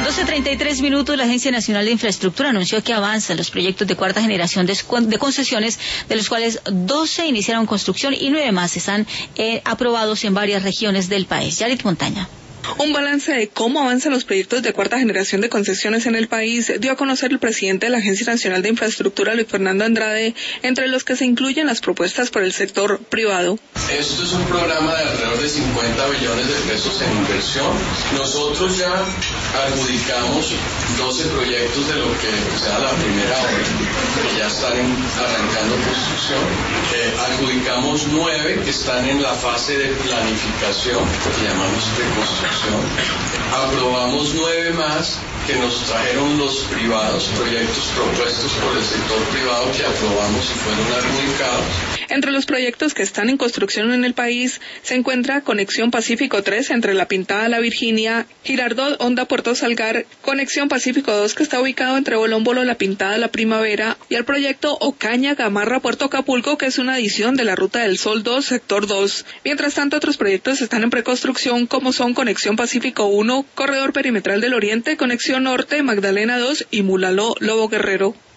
12:33, la Agencia Nacional de Infraestructura anunció que avanzan los proyectos de cuarta generación de concesiones, de los cuales 12 iniciaron construcción y 9 más están aprobados en varias regiones del país. Yarit Montaña. Un balance de cómo avanzan los proyectos de cuarta generación de concesiones en el país dio a conocer el presidente de la Agencia Nacional de Infraestructura, Luis Fernando Andrade, entre los que se incluyen las propuestas por el sector privado. Esto es un programa de alrededor de 50 billones de pesos en inversión. Nosotros ya adjudicamos 12 proyectos de lo que será la primera hora, que ya están arrancando construcción. Adjudicamos 9 que están en la fase de planificación, que llamamos preconstrucción. Aprobamos 9 más que nos trajeron los privados, proyectos propuestos por el sector privado que aprobamos y fueron adjudicados. Entre los proyectos que están en construcción en el país se encuentra Conexión Pacífico 3 entre La Pintada a La Virginia, Girardot Honda Puerto Salgar, Conexión Pacífico 2 que está ubicado entre Bolombolo, La Pintada, La Primavera, y el proyecto Ocaña Gamarra Puerto Acapulco, que es una adición de la Ruta del Sol 2 Sector 2. Mientras tanto, otros proyectos están en preconstrucción como son Conexión Pacífico 1, Corredor Perimetral del Oriente, Conexión Norte, Magdalena 2 y Mulaló Lobo Guerrero.